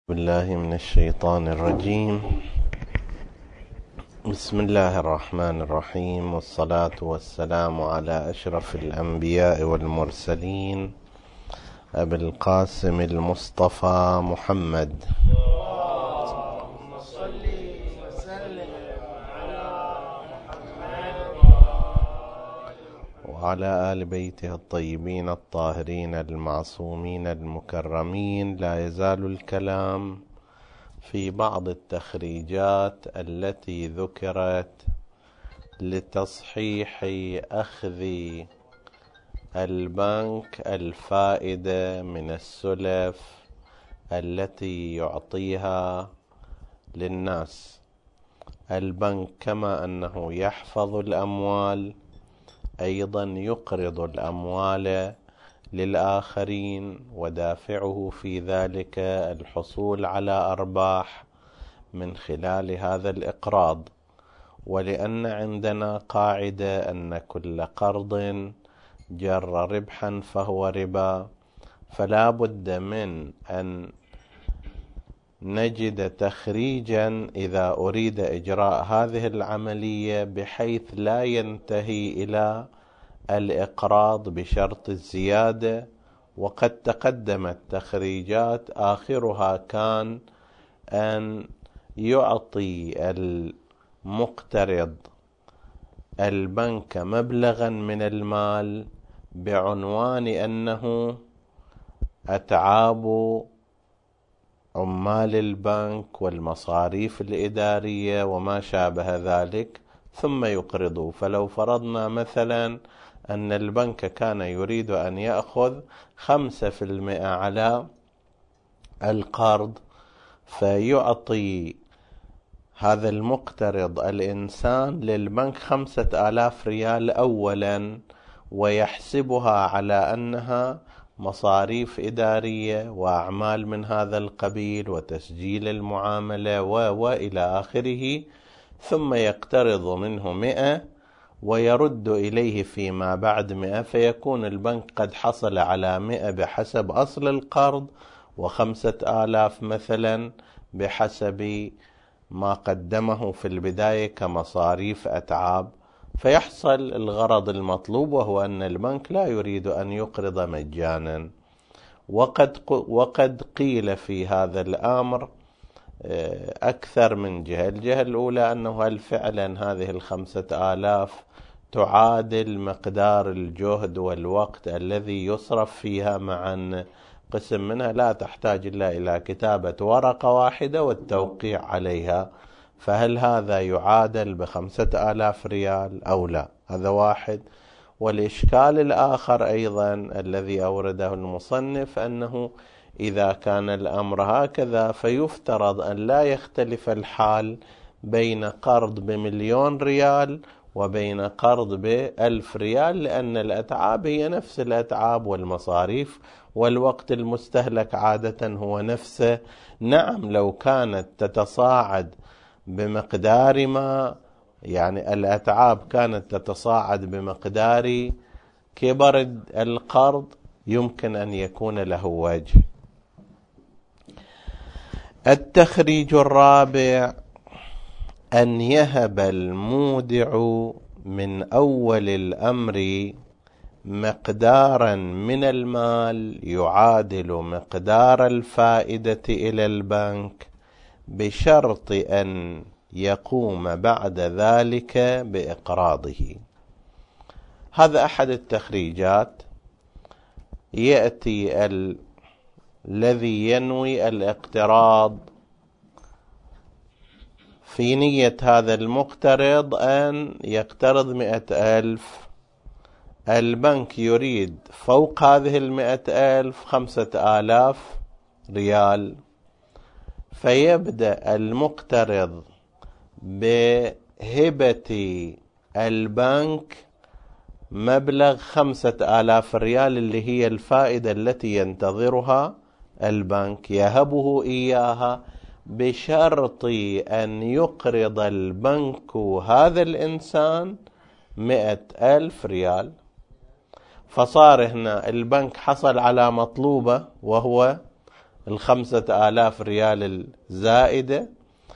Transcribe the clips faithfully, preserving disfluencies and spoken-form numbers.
بالله من الشيطان الرجيم. بسم الله الرحمن الرحيم، والصلاة والسلام على أشرف الأنبياء والمرسلين أبي القاسم المصطفى محمد اللهم صل وسلم على محمد وعلى آل بيته الطيبين الطاهرين المعصومين المكرمين. لا يزال الكلام في بعض التخريجات التي ذكرت لتصحيح أخذ البنك الفائدة من السلف التي يعطيها للناس. البنك كما أنه يحفظ الأموال أيضا يقرض الأموال للآخرين، ودافعه في ذلك الحصول على أرباح من خلال هذا الإقراض. ولأن عندنا قاعدة أن كل قرض جر ربحا فهو ربا، فلا بد من أن نجد تخريجا إذا أريد إجراء هذه العملية بحيث لا ينتهي إلى الإقراض بشرط الزيادة. وقد تقدمت تخريجات آخرها كان أن يعطي المقترض البنك مبلغا من المال بعنوان أنه أتعاب عمال البنك والمصاريف الإدارية وما شابه ذلك، ثم يقرضوا. فلو فرضنا مثلا أن البنك كان يريد أن يأخذ خمسة في المئة على القرض، فيعطي هذا المقترض الإنسان للبنك خمسة آلاف ريال أولا، ويحسبها على أنها مصاريف إدارية وأعمال من هذا القبيل وتسجيل المعاملة وإلى آخره، ثم يقترض منه مئة ويرد إليه فيما بعد مئة، فيكون البنك قد حصل على مئة بحسب أصل القرض، وخمسة آلاف مثلا بحسب ما قدمه في البداية كمصاريف أتعاب، فيحصل الغرض المطلوب، وهو أن البنك لا يريد أن يقرض مجانا. وقد وقد قيل في هذا الأمر أكثر من جهة. الجهة الأولى أنه هل فعلا هذه الخمسة آلاف تعادل مقدار الجهد والوقت الذي يصرف فيها، مع أن قسم منها لا تحتاج إلا إلى كتابة ورقة واحدة والتوقيع عليها، فهل هذا يعادل بخمسة آلاف ريال أو لا؟ هذا واحد. والإشكال الآخر أيضا الذي أورده المصنف أنه إذا كان الأمر هكذا فيفترض أن لا يختلف الحال بين قرض بمليون ريال وبين قرض بألف ريال، لأن الأتعاب هي نفس الأتعاب والمصاريف، والوقت المستهلك عادة هو نفسه. نعم لو كانت تتصاعد بمقدار ما، يعني الأتعاب كانت تتصاعد بمقدار كبر القرض، يمكن أن يكون له وجه. التخريج الرابع أن يهب المودع من أول الأمر مقدارا من المال يعادل مقدار الفائدة إلى البنك، بشرط أن يقوم بعد ذلك بإقراضه. هذا أحد التخريجات. يأتي ال... الذي ينوي الاقتراض في نية هذا المقترض أن يقترض مئة ألف، البنك يريد فوق هذه المئة ألف خمسة آلاف ريال، فيبدأ المقترض بهبة البنك مبلغ خمسة آلاف ريال اللي هي الفائدة التي ينتظرها البنك، يهبه إياها بشرط أن يقرض البنك هذا الإنسان مئة ألف ريال. فصار هنا البنك حصل على مطلوبة وهو الخمسة آلاف ريال الزائدة،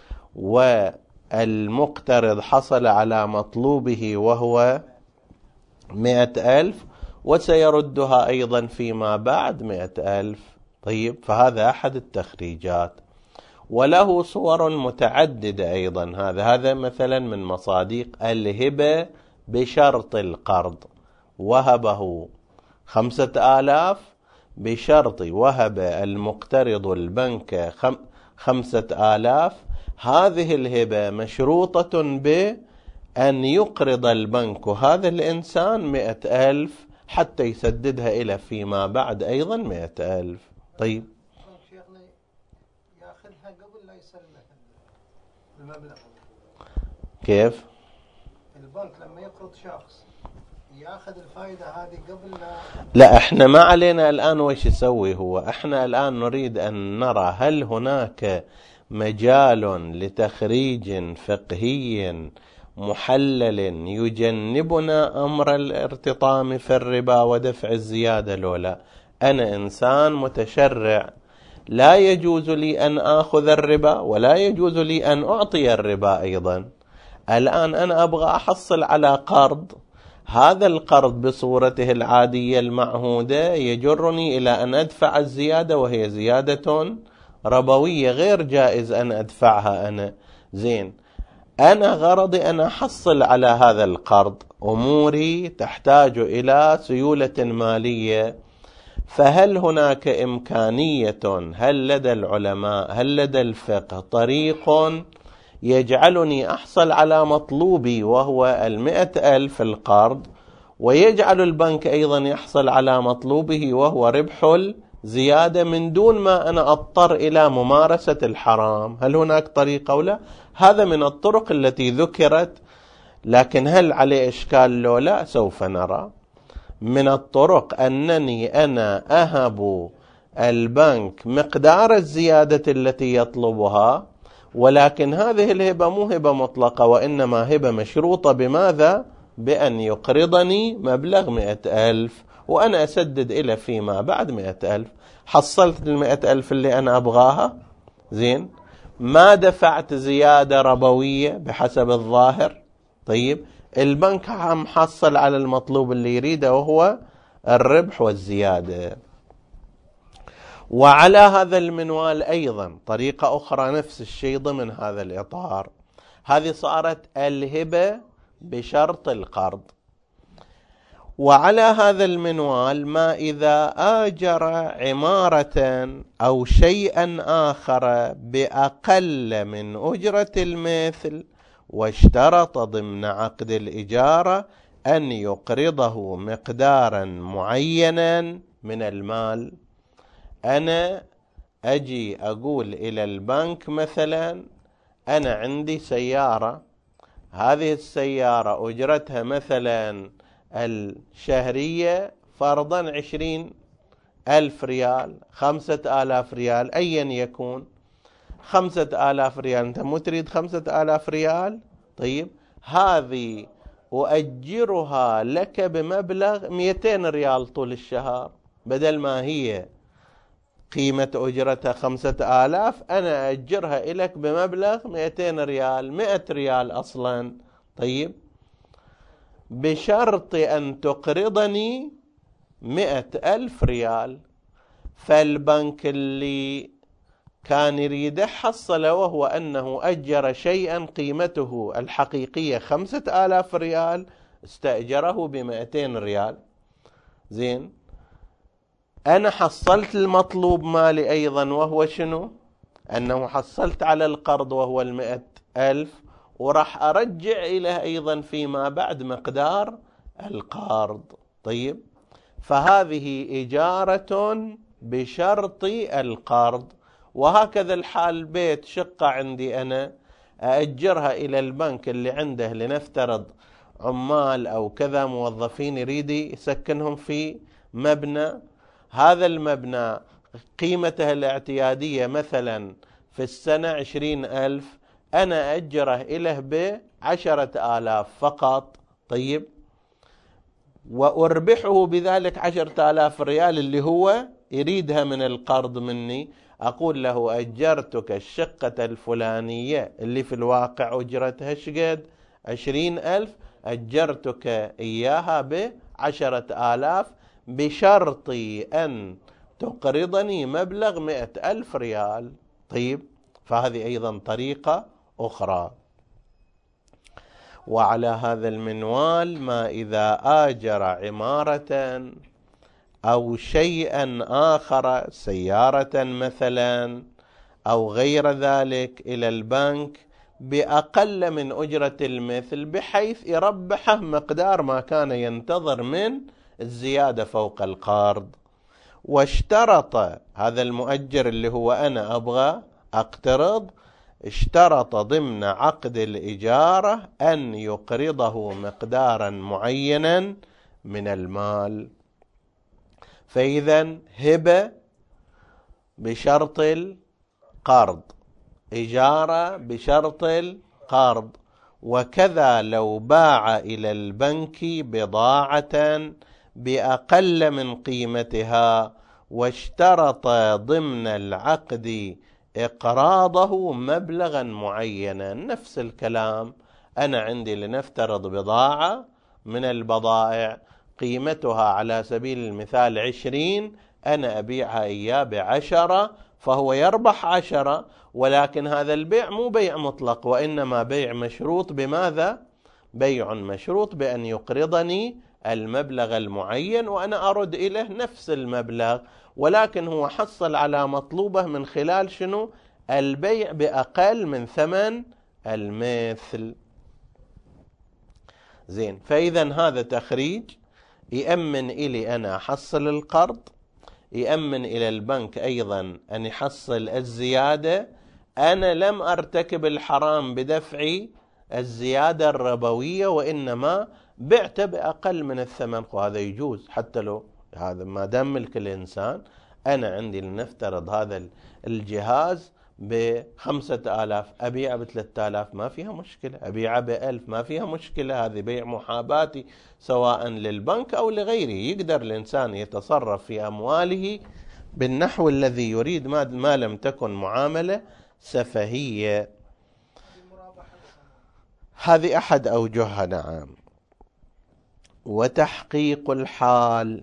والمقترض حصل على مطلوبه وهو مئة ألف، وسيردها أيضا فيما بعد مئة ألف. طيب، فهذا أحد التخريجات، وله صور متعددة أيضا. هذا هذا مثلا من مصادق الهبة بشرط القرض، وهبه خمسة آلاف بشرط وهب المقترض البنك خمسة آلاف. هذه الهبة مشروطة بأن يقرض البنك هذا الإنسان مئة ألف حتى يسددها إلى فيما بعد أيضا مئة ألف. طيب، شيخنا ياخذها قبل لا يسلمك المبلغ. كيف؟ البنك لما يقرض شخص ياخذ الفائدة هذه قبل لا لا، احنا ما علينا الآن وش يسوي هو. احنا الآن نريد أن نرى هل هناك مجال لتخريج فقهي محلل يجنبنا أمر الارتطام في الربا ودفع الزيادة لولا. أنا إنسان متشرع، لا يجوز لي أن آخذ الربا ولا يجوز لي أن أعطي الربا أيضا. الآن أنا أبغى أحصل على قرض، هذا القرض بصورته العادية المعهودة يجرني إلى أن أدفع الزيادة، وهي زيادة ربوية غير جائز أن أدفعها أنا. زين، أنا غرضي أن أحصل على هذا القرض، أموري تحتاج إلى سيولة مالية. فهل هناك إمكانية، هل لدى العلماء، هل لدى الفقه طريق يجعلني أحصل على مطلوبي وهو المئة ألف القرض، ويجعل البنك أيضا يحصل على مطلوبه وهو ربح الزيادة من دون ما أنا أضطر إلى ممارسة الحرام؟ هل هناك طريقة أو لا؟ هذا من الطرق التي ذكرت، لكن هل عليه إشكال لو لا؟ سوف نرى. من الطرق أنني أنا أهب البنك مقدار الزيادة التي يطلبها، ولكن هذه الهبة مو هبة مطلقة، وإنما هبة مشروطة بماذا؟ بأن يقرضني مبلغ مئة ألف وأنا أسدد إلى فيما بعد مئة ألف. حصلت المئة ألف اللي أنا أبغاها، زين، ما دفعت زيادة ربوية بحسب الظاهر. طيب، البنك عم حصل على المطلوب اللي يريده وهو الربح والزيادة. وعلى هذا المنوال أيضا طريقة أخرى نفس الشيء ضمن هذا الإطار، هذه صارت الهبة بشرط القرض. وعلى هذا المنوال ما إذا آجر عمارة أو شيئا آخر بأقل من أجرة المثل، واشترط ضمن عقد الإجارة أن يقرضه مقدارا معينا من المال. أنا أجي أقول إلى البنك مثلا أنا عندي سيارة، هذه السيارة أجرتها مثلا الشهرية فرضا عشرين ألف ريال، خمسة آلاف ريال، أيا يكون خمسة آلاف ريال. أنت مو تريد خمسة آلاف ريال؟ طيب، هذه أؤجرها لك بمبلغ مئتين ريال طول الشهر، بدل ما هي قيمة أجرتها خمسة آلاف أنا أأجرها إليك بمبلغ مئتين ريال، مئة ريال أصلا. طيب، بشرط أن تقرضني مئة ألف ريال. فالبنك اللي كان يريد حصل وهو أنه أجر شيئا قيمته الحقيقية خمسة آلاف ريال، استأجره بمئتين ريال. زين، أنا حصلت المطلوب مالي أيضا وهو شنو؟ أنه حصلت على القرض وهو المئة ألف، وراح أرجع إليه أيضا فيما بعد مقدار القرض. طيب، فهذه إجارة بشرط القرض. وهكذا الحال، بيت شقة عندي أنا أأجرها إلى البنك اللي عنده، لنفترض عمال أو كذا موظفين يريد يسكنهم في مبنى، هذا المبنى قيمته الاعتيادية مثلا في السنة عشرين ألف، أنا أجره إله بعشرة آلاف فقط. طيب، وأربحه بذلك عشرة آلاف ريال اللي هو يريدها من القرض مني، أقول له أجرتك الشقة الفلانية اللي في الواقع أجرتها شقد عشرين ألف، أجرتك إياها بعشرة آلاف بشرط أن تقرضني مبلغ مئة ألف ريال. طيب، فهذه أيضا طريقة أخرى. وعلى هذا المنوال ما إذا آجر عمارة أو شيئا آخر، سيارة مثلا أو غير ذلك، إلى البنك بأقل من أجرة المثل بحيث يربحه مقدار ما كان ينتظر من الزيادة فوق القرض، واشترط هذا المؤجر اللي هو أنا أبغى أقترض، اشترط ضمن عقد الإجارة أن يقرضه مقدارا معينا من المال. فإذا هبة بشرط القرض، إجارة بشرط القرض. وكذا لو باع إلى البنك بضاعة بأقل من قيمتها واشترط ضمن العقد إقراضه مبلغا معينا، نفس الكلام. أنا عندي لنفترض بضاعة من البضائع قيمتها على سبيل المثال عشرين، أنا أبيعها إياه بعشرة، فهو يربح عشرة، ولكن هذا البيع مو بيع مطلق، وإنما بيع مشروط. بماذا؟ بيع مشروط بأن يقرضني المبلغ المعين وأنا أرد إليه نفس المبلغ، ولكن هو حصل على مطلوبه من خلال شنو؟ البيع بأقل من ثمن المثل. زين، فإذا هذا تخريج يأمن إلي أنا أحصل القرض، يأمن إلى البنك أيضا أن يحصل الزيادة. أنا لم أرتكب الحرام بدفع الزيادة الربوية، وإنما بعت بأقل من الثمن، وهذا يجوز حتى لو هذا ما دام ملك الإنسان. أنا عندي لنفترض هذا الجهاز بخمسة آلاف، أبيعه بثلاثة آلاف ما فيها مشكلة، أبيعه بألف ما فيها مشكلة. هذه بيع محاباتي سواء للبنك أو لغيره. يقدر الإنسان يتصرف في أمواله بالنحو الذي يريد ما, ما لم تكن معاملة سفهية. هذه أحد أوجهها. نعم. وتحقيق الحال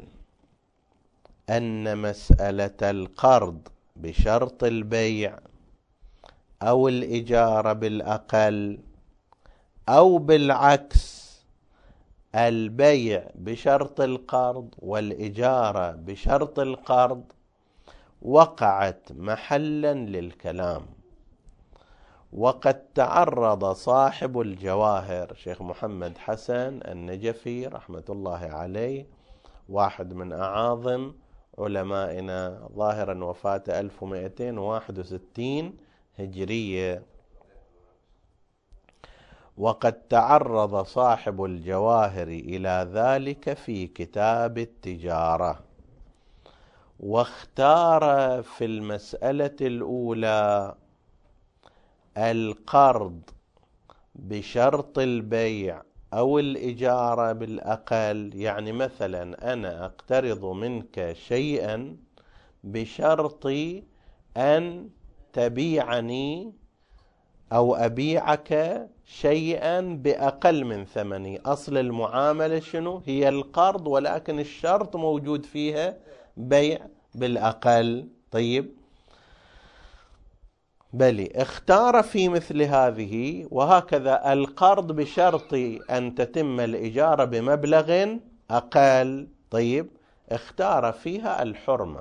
أن مسألة القرض بشرط البيع أو الإجارة بالأقل، أو بالعكس البيع بشرط القرض والإجارة بشرط القرض، وقعت محلا للكلام. وقد تعرض صاحب الجواهر شيخ محمد حسن النجفي رحمة الله عليه، واحد من أعاظم علمائنا، ظاهرا وفاته ألف ومئتين وواحد وستين هجرية. وقد تعرض صاحب الجواهر إلى ذلك في كتاب التجارة، واختار في المسألة الأولى القرض بشرط البيع أو الإجارة بالأقل. يعني مثلا أنا أقترض منك شيئا بشرط أن تبيعني أو أبيعك شيئا بأقل من ثمني. أصل المعاملة شنو؟ هي القرض، ولكن الشرط موجود فيها بيع بالأقل. طيب، بل اختار في مثل هذه، وهكذا القرض بشرط أن تتم الإجارة بمبلغ أقل. طيب، اختار فيها الحرمة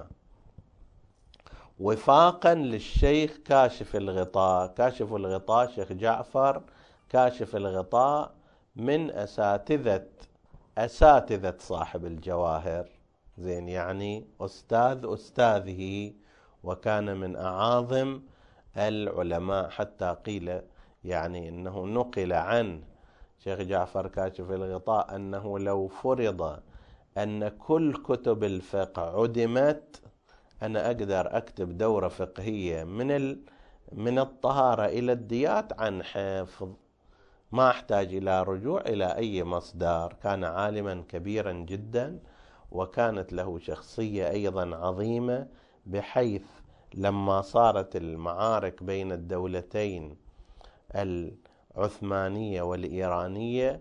وفاقا للشيخ كاشف الغطاء. كاشف الغطاء شيخ جعفر كاشف الغطاء من أساتذة أساتذة صاحب الجواهر. زين، يعني أستاذ أستاذه، وكان من أعاظم العلماء، حتى قيل يعني أنه نقل عن شيخ جعفر كاشف الغطاء أنه لو فرض أن كل كتب الفقه عدمت، أنا أقدر أكتب دورة فقهية من من الطهارة إلى الديات عن حفظ، ما أحتاج إلى رجوع إلى أي مصدر. كان عالما كبيرا جدا، وكانت له شخصية أيضا عظيمة، بحيث لما صارت المعارك بين الدولتين العثمانية والإيرانية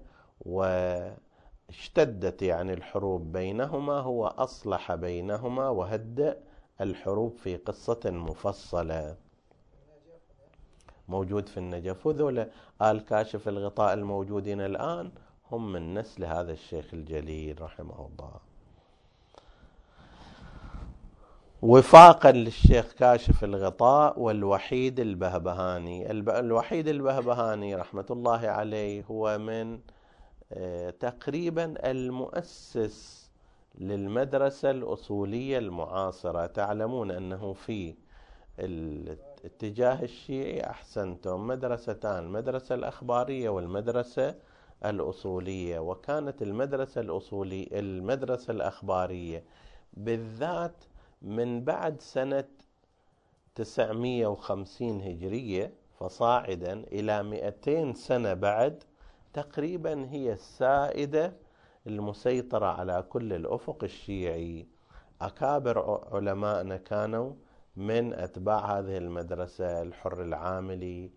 واشتدت يعني الحروب بينهما، هو أصلح بينهما وهدأ الحروب في قصة مفصلة موجود في النجف. وذولا آل كاشف الغطاء الموجودين الآن هم من نسل هذا الشيخ الجليل رحمه الله. وفاقا للشيخ كاشف الغطاء والوحيد البهبهاني. الوحيد البهبهاني رحمة الله عليه هو من تقريبا المؤسس للمدرسة الأصولية المعاصرة. تعلمون أنه في الاتجاه الشيعي أحسنتم مدرستان، المدرسة الأخبارية والمدرسة الأصولية، وكانت المدرسة الأصولية المدرسة الأخبارية بالذات من بعد سنة تسعمئة وخمسين هجرية فصاعدا إلى مئتين سنة بعد تقريبا هي السائدة المسيطرة على كل الأفق الشيعي. أكابر علماءنا كانوا من أتباع هذه المدرسة، الحر العاملي،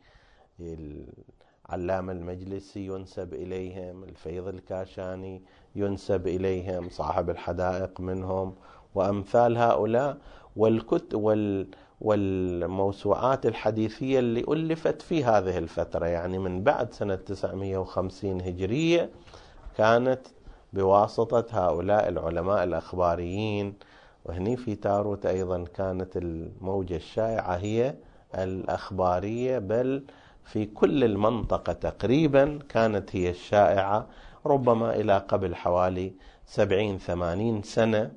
العلامة المجلسي ينسب إليهم، الفيض الكاشاني ينسب إليهم، صاحب الحدائق منهم، وأمثال هؤلاء. والكت وال والموسوعات الحديثية اللي ألفت في هذه الفترة يعني من بعد سنة تسعمئة وخمسين هجرية كانت بواسطة هؤلاء العلماء الأخباريين. وهني في تاروت أيضا كانت الموجة الشائعة هي الأخبارية، بل في كل المنطقة تقريبا كانت هي الشائعة، ربما إلى قبل حوالي سبعين ثمانين سنة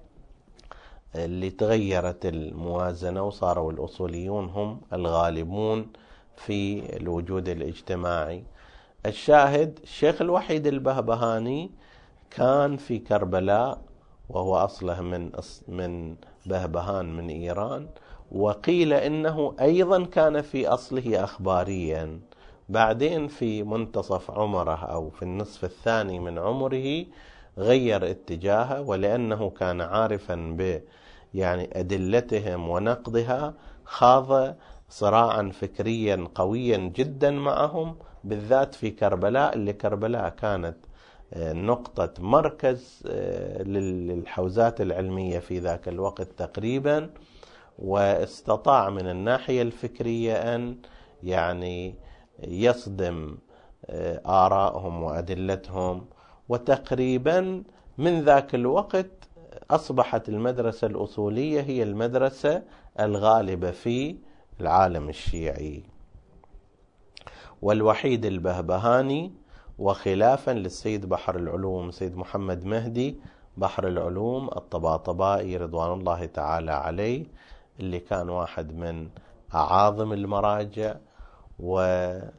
اللي تغيرت الموازنة وصاروا الأصوليون هم الغالبون في الوجود الاجتماعي. الشاهد الشيخ الوحيد البهبهاني كان في كربلاء، وهو أصله من من بهبهان من إيران، وقيل إنه أيضا كان في أصله أخباريا. بعدين في منتصف عمره أو في النصف الثاني من عمره غير اتجاهه، ولأنه كان عارفا ب يعني أدلتهم ونقضها خاض صراعا فكريا قويا جدا معهم، بالذات في كربلاء، اللي كربلاء كانت نقطة مركز للحوزات العلمية في ذاك الوقت تقريبا، واستطاع من الناحية الفكرية أن يعني يصدم آرائهم وأدلتهم. وتقريبا من ذاك الوقت أصبحت المدرسة الأصولية هي المدرسة الغالبة في العالم الشيعي. والوحيد البهبهاني وخلافا للسيد بحر العلوم سيد محمد مهدي بحر العلوم الطباطبائي رضوان الله تعالى عليه، اللي كان واحد من أعاظم المراجع. وأنا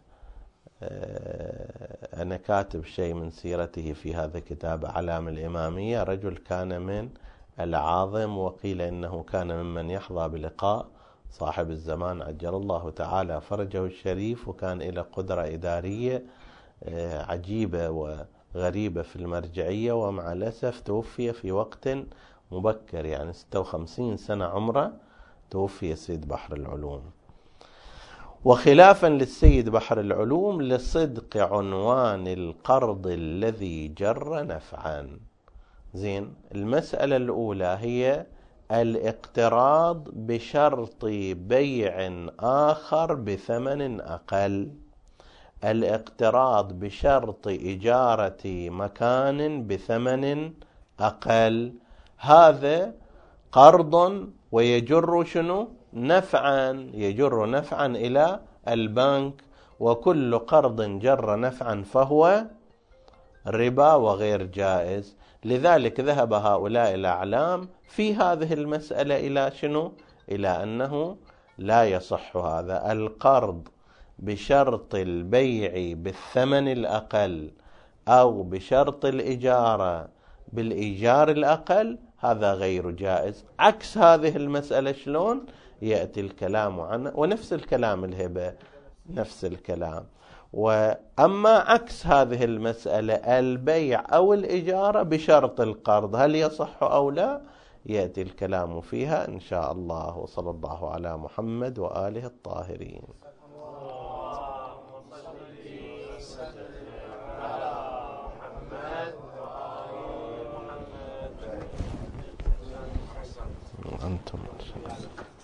كاتب شيء من سيرته في هذا كتاب أعلام الإمامية. رجل كان من العاظم، وقيل إنه كان ممن يحظى بلقاء صاحب الزمان عجل الله تعالى فرجه الشريف، وكان إلى قدرة إدارية عجيبة وغريبة في المرجعية، ومع الأسف توفي في وقت مبكر، يعني ستة وخمسين سنة عمره توفي السيد بحر العلوم. وخلافا للسيد بحر العلوم لصدق عنوان القرض الذي جر نفعا. زين، المسألة الأولى هي الاقتراض بشرط بيع آخر بثمن أقل، الاقتراض بشرط إجارة مكان بثمن أقل، هذا قرض ويجر شنو؟ نفعا، يجر نفعا إلى البنك، وكل قرض جر نفعا فهو ربا وغير جائز. لذلك ذهب هؤلاء الأعلام في هذه المسألة إلى شنو؟ إلى أنه لا يصح هذا القرض بشرط البيع بالثمن الأقل أو بشرط الإجارة بالإيجار الأقل، هذا غير جائز. عكس هذه المسألة شلون؟ يأتي الكلام عنه، ونفس الكلام الهبة نفس الكلام. وأما عكس هذه المسألة البيع أو الإجارة بشرط القرض هل يصح أو لا، يأتي الكلام فيها إن شاء الله. وصلى الله على محمد وآله الطاهرين. أنتم